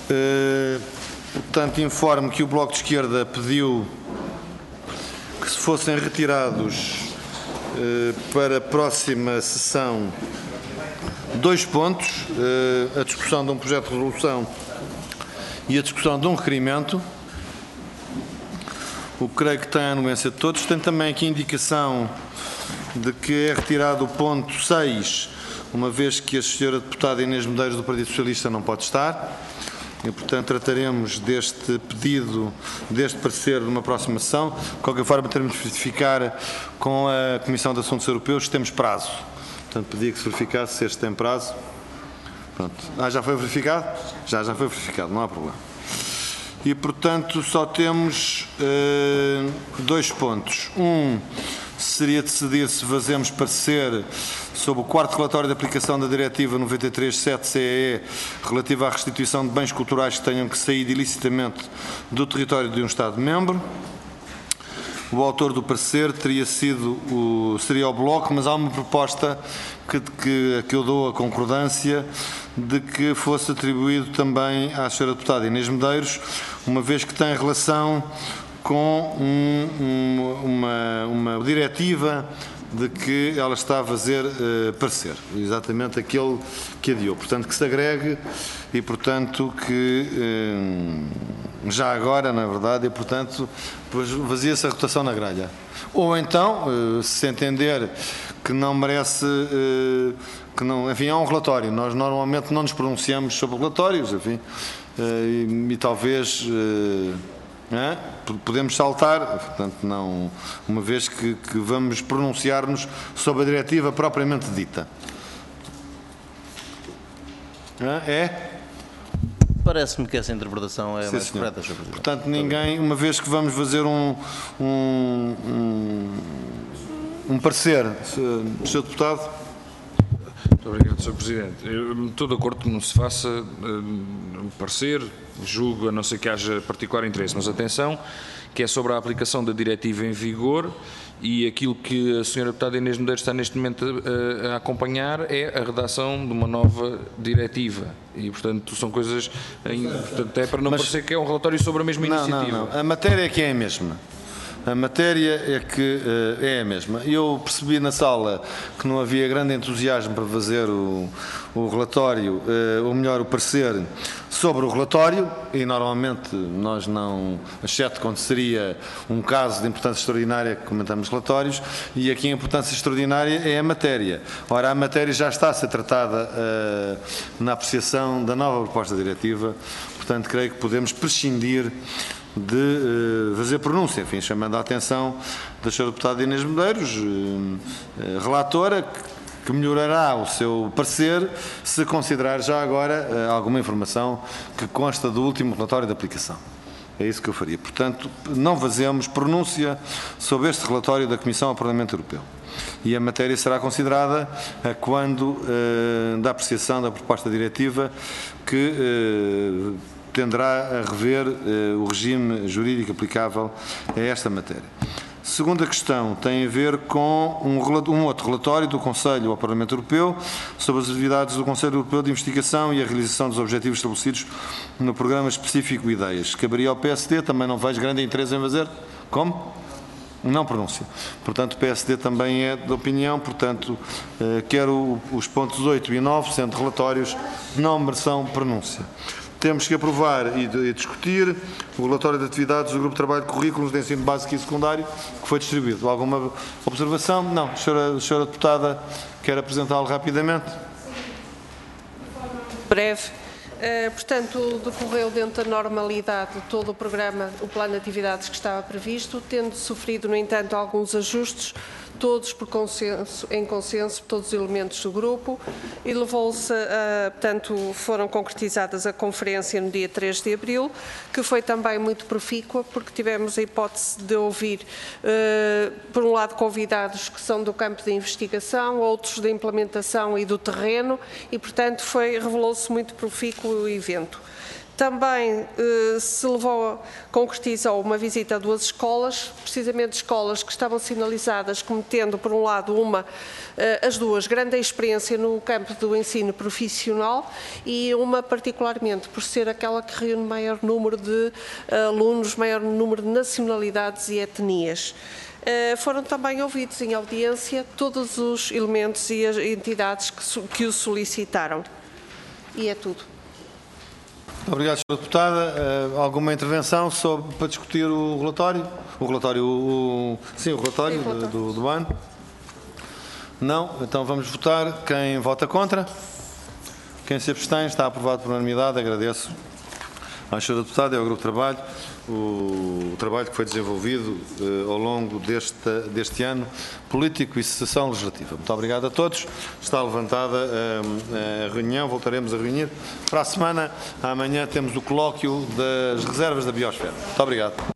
Portanto, informo que o Bloco de Esquerda pediu que se fossem retirados para a próxima sessão 2 pontos, a discussão de um projeto de resolução e a discussão de um requerimento, o que creio que tem a anuência de todos. Tem também aqui indicação de que é retirado o ponto 6, uma vez que a senhora deputada Inês Medeiros do Partido Socialista não pode estar. E, portanto, trataremos deste pedido, deste parecer numa próxima sessão. De qualquer forma, teremos de verificar com a Comissão de Assuntos Europeus se temos prazo. Portanto, pedia que se verificasse se este tem prazo. Pronto. Já foi verificado? Já foi verificado, não há problema. E, portanto, só temos 2 pontos. Seria decidir se fazemos parecer sobre o 4º relatório de aplicação da Diretiva 93/7/CEE relativa à restituição de bens culturais que tenham que sair ilicitamente do território de um Estado-membro. O autor do parecer seria o Bloco, mas há uma proposta que eu dou a concordância de que fosse atribuído também à senhora deputada Inês Medeiros, uma vez que tem relação com uma diretiva de que ela está a fazer parecer, exatamente aquele que adiou. Portanto, que se agregue e, portanto, que já agora, na verdade, e, portanto, fazia-se a rotação na grelha. Ou então, se entender que não merece, enfim, há um relatório. Nós normalmente não nos pronunciamos sobre relatórios, enfim, e talvez... podemos saltar, portanto, não, uma vez que vamos pronunciar-nos sobre a diretiva propriamente dita. Parece-me que essa interpretação é mais correta, Sr. Presidente. Portanto, ninguém, uma vez que vamos fazer um parecer, Sr. Deputado. Muito obrigado, Sr. Presidente. Eu estou de acordo que não se faça um parecer, julgo, a não ser que haja particular interesse, mas atenção, que é sobre a aplicação da diretiva em vigor, e aquilo que a Sra. Deputada Inês Medeiros está neste momento a acompanhar é a redação de uma nova diretiva. E, portanto, são coisas, portanto, é para não parecer que é um relatório sobre a mesma iniciativa. Não. A matéria é que é a mesma. A matéria é que é a mesma. Eu percebi na sala que não havia grande entusiasmo para fazer o relatório, ou melhor, o parecer sobre o relatório, e normalmente nós não, exceto quando seria um caso de importância extraordinária que comentamos relatórios, e aqui a importância extraordinária é a matéria. Ora, a matéria já está a ser tratada na apreciação da nova proposta diretiva, portanto, creio que podemos prescindir de fazer pronúncia, enfim, chamando a atenção da Sra. Deputada Inês Medeiros, relatora, que melhorará o seu parecer se considerar já agora alguma informação que consta do último relatório de aplicação. É isso que eu faria. Portanto, não fazemos pronúncia sobre este relatório da Comissão ao Parlamento Europeu. E a matéria será considerada quando da apreciação da proposta diretiva que tenderá a rever o regime jurídico aplicável a esta matéria. Segunda questão tem a ver com um outro relatório do Conselho ao Parlamento Europeu sobre as atividades do Conselho Europeu de Investigação e a realização dos objetivos estabelecidos no Programa Específico Ideias. Caberia ao PSD, também não vejo grande interesse em fazer. Como? Não pronúncia. Portanto, o PSD também é de opinião, portanto, quero os pontos 8 e 9, sendo relatórios, não mereçam pronúncia. Temos que aprovar e discutir o relatório de atividades do Grupo de Trabalho de Currículos de Ensino Básico e Secundário, que foi distribuído. Alguma observação? Não. Senhora Deputada, quer apresentá-lo rapidamente? Breve. Portanto, decorreu dentro da normalidade todo o programa, o plano de atividades que estava previsto, tendo sofrido, no entanto, alguns ajustes, todos em consenso, todos os elementos do grupo, e levou-se, portanto, foram concretizadas a conferência no dia 3 de abril, que foi também muito profícua, porque tivemos a hipótese de ouvir, por um lado, convidados que são do campo de investigação, outros da implementação e do terreno, e, portanto, revelou-se muito profícuo o evento. Também se concretizou uma visita a 2 escolas, precisamente escolas que estavam sinalizadas como tendo, por um lado, as duas, grande experiência no campo do ensino profissional e uma particularmente por ser aquela que reúne maior número de alunos, maior número de nacionalidades e etnias. Foram também ouvidos em audiência todos os elementos e as entidades que o solicitaram. E é tudo. Obrigado, Sra. Deputada. Alguma intervenção para discutir o relatório? O relatório do ano? Não? Então vamos votar. Quem vota contra? Quem se abstém? Está aprovado por unanimidade. Agradeço à Sra. Deputada e ao Grupo de Trabalho o trabalho que foi desenvolvido ao longo deste ano político e sessão legislativa. Muito obrigado a todos. Está levantada a reunião. Voltaremos a reunir. Para a semana, amanhã, temos o colóquio das reservas da biosfera. Muito obrigado.